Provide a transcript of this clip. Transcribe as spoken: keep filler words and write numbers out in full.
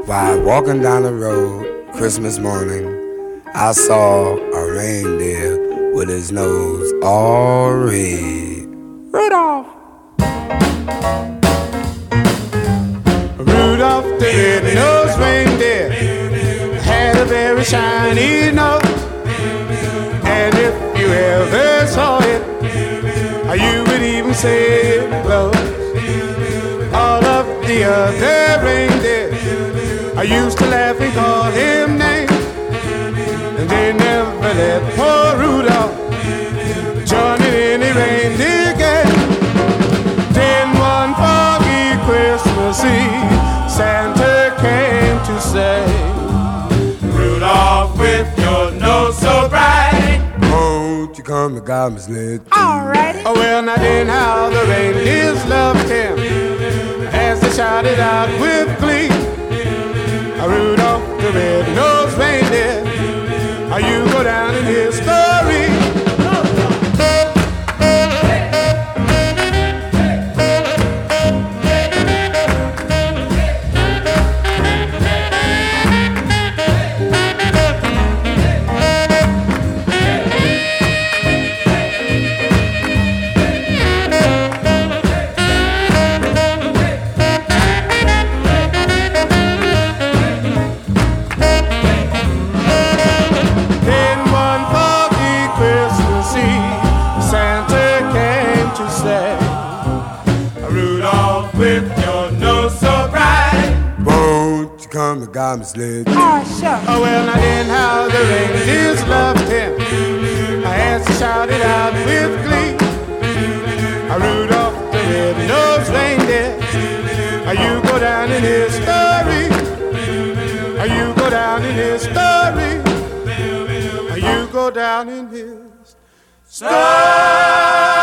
While walking down the road Christmas morning, I saw a reindeer with his nose all red. Rudolph! Rudolph the red-nosed reindeer had a very shiny nose, and if you ever saw it, you would even say it glows. All of the other reindeers I used to laugh and call him names, and they never let poor Rudolph join in any reindeer game. Then one foggy Christmas Eve, Santa came to say, Rudolph, with your nose so bright, won't you come and guide me sled? Alrighty. oh well, now then how the reindeers loved him as they shouted out with glee, Rudolph the red-nosed reindeer, you go down in history. Come and guide me sled. Oh, sure. Oh, well, now then how the reindeers loved him as he shouted out with glee, Rudolph the red-nosed reindeer, you go down in history. You go down in history. You go down in his story.